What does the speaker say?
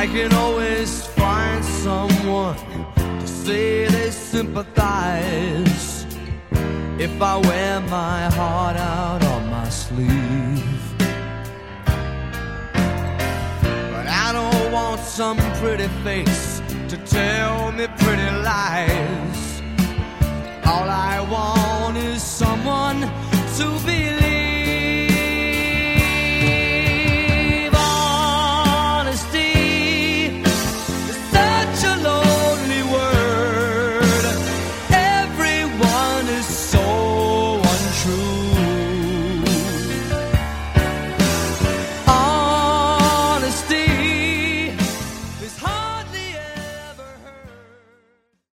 I can always find someone to say they sympathize if I wear my heart out on my sleeve. But I don't want some pretty face to tell me pretty lies. All I want is someone to be